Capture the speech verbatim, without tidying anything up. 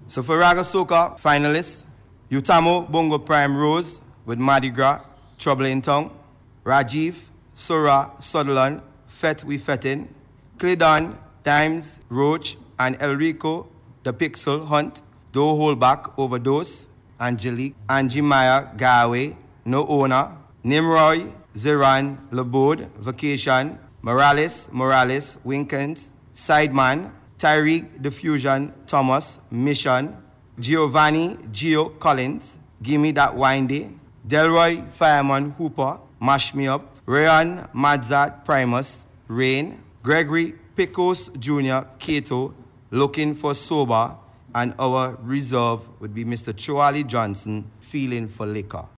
So for Raga Soca finalists, Utamo Bongo Prime Rose with Mardi Gras, Trouble in Tongue, Rajiv, Sora, Sutherland, Fet We Fettin, Cledon, Times, Roach, and Elrico, The Pixel Hunt, Do Hold Back, Overdose, Angelique, Angie Maya, Galway, No Owner, Nimroy, Zeran, Labode, Vacation, Morales, Morales, Winkens, Sideman, Tyreek, Diffusion, Thomas, Mission, Giovanni, Gio Collins, Gimme That Windy, Delroy, Fireman, Hooper, Mash Me Up, Rayon, Madzat, Primus, Rain, Gregory, Picos Junior, Cato, Looking for Sober, and our reserve would be Mister Charlie Johnson, Feeling for Liquor.